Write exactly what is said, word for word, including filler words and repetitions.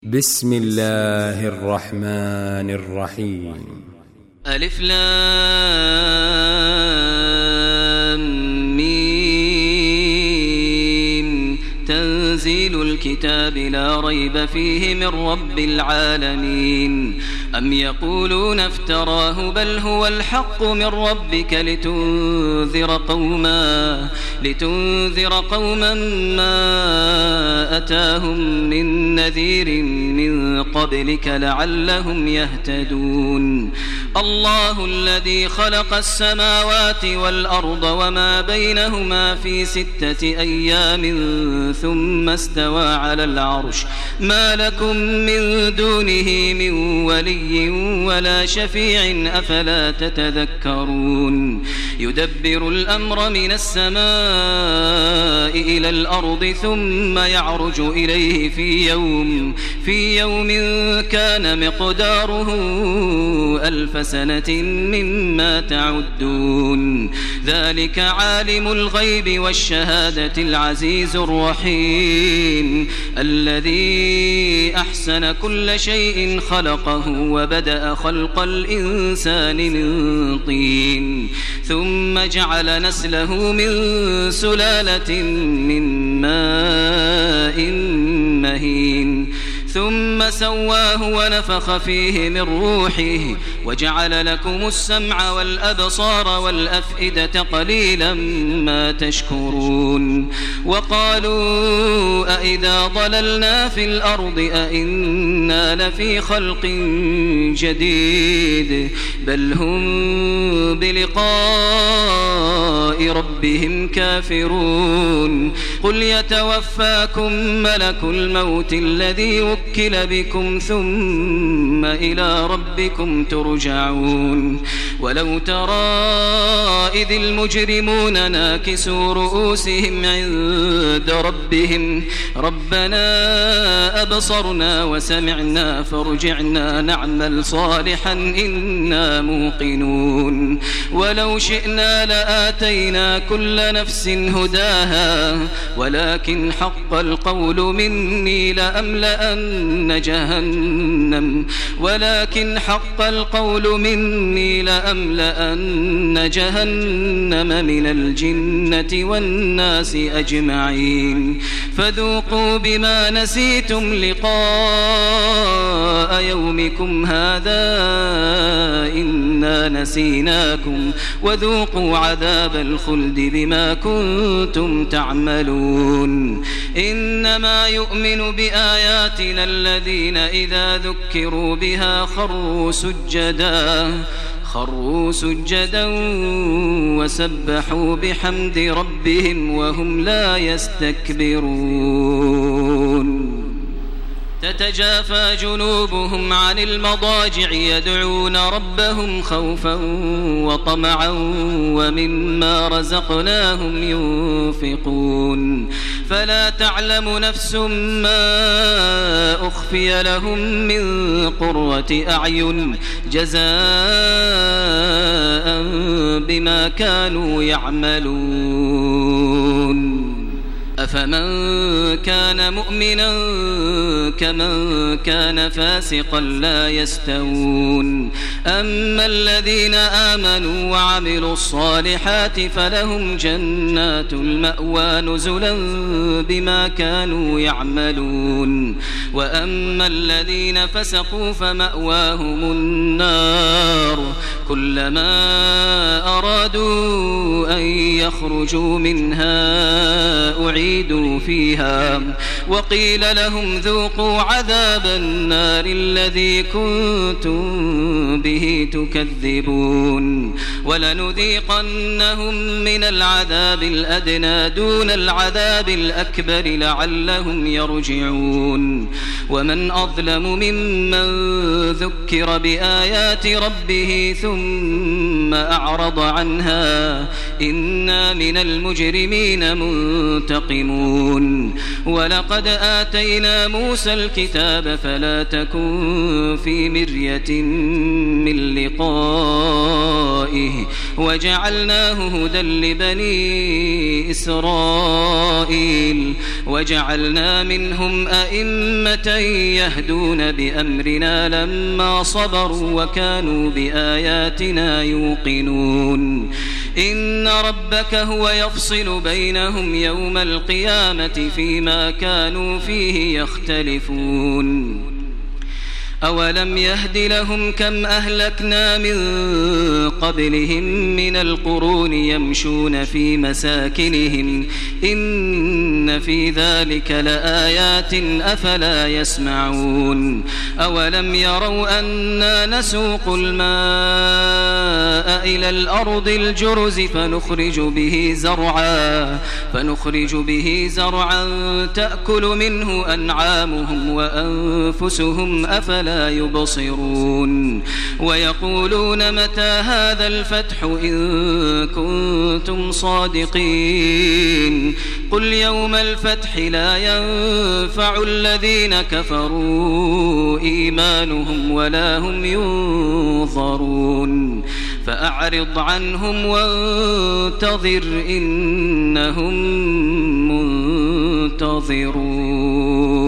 بسم الله الرحمن الرحيم. ألف لام ميم. تنزيل الكتاب لا ريب فيه من رب العالمين. أم يقولون افتراه بل هو الحق من ربك لتنذر قوما لتنذر قوما ما أتاهم من نذير من قبلك لعلهم يهتدون. الله الذي خلق السماوات والأرض وما بينهما في ستة أيام ثم استوى على العرش ما لكم من دونه من ولي ولا شفيع أفلا تتذكرون. يدبر الأمر من السماء إلى الأرض ثم يعرج إليه في يوم في يوم كان مقداره ألف سنة مما تعدون. ذلك عالم الغيب والشهادة العزيز الرحيم الذي أحسن كل شيء خلقه وبدأ خلق الإنسان من طين ثم جعل نسله من سلالة من ماء مهين ثم سواه ونفخ فيه من روحه وجعل لكم السمع والأبصار والأفئدة قليلا ما تشكرون. وقالوا أئذا ضللنا في الأرض أئنا لفي خلق جديد بل هم بلقاء ربهم كافرون. قل يتوفاكم ملك الموت الذي وكل بكم ثم إلى ربكم ترجعون. ولو ترى إذ المجرمون ناكسوا رؤوسهم عند ربهم ربنا أبصرنا وسمعنا فارجعنا نعمل صالحا إنا موقنون. ولو شئنا لآتينا كل نفس هداها ولكن حق القول مني لأملأن جهنم ولكن حق القول مني لأملأن جهنم من الجنة والناس أجمعين. فذوقوا بما نسيتم لقاء يومكم هذا إنا نسيناكم وذوقوا عذاب الخلد بما كنتم تعملون. إنما يؤمن بآياتنا الذين إذا ذكروا بها خروا سجدا خروا سجدا وسبحوا بحمد ربهم وهم لا يستكبرون. تتجافى جنوبهم عن المضاجع يدعون ربهم خوفا وطمعا ومما رزقناهم ينفقون. فلا تعلم نفس ما أخفي لهم من قرة أعين جزاء بما كانوا يعملون. أفمن كان مؤمنا كمن كان فاسقا لا يستوون. أما الذين آمنوا وعملوا الصالحات فلهم جنات المأوى نزلا بما كانوا يعملون. وأما الذين فسقوا فمأواهم النار كلما أرادوا أن يخرجوا منها أعيدوا فيها وقيل لهم ذوقوا عذاب النار الذي كنتم به تكذبون. ولنذيقنهم من العذاب الأدنى دون العذاب الأكبر لعلهم يرجعون. ومن أظلم ممن ذكر بآيات ربه ثم أعرض عنها إنا من المجرمين منتقمون. ولقد آتينا موسى الكتاب فلا تكن في مرية من لقائه وجعلناه هدى لبني إسرائيل وجعلنا منهم أئمة يهدون بأمرنا لما صبروا وكانوا بآياتنا يوقنون إن ربك هو يفصل بينهم يوم القيامة فيما كانوا فيه يختلفون أولم يهد لهم كم أهلكنا من قبلهم من القرون يمشون في مساكنهم إن في ذلك لآيات أفلا يسمعون أولم يروا أنا نسوق الماء إلى الأرض الجرز فنخرج به زرعا فنخرج به زرعا تأكل منه أنعامهم وأنفسهم أفلا لا يبصرون ويقولون متى هذا الفتح إن كنتم صادقين قل يوم الفتح لا ينفع الذين كفروا إيمانهم ولا هم ينظرون فأعرض عنهم وانتظر إنهم منتظرون.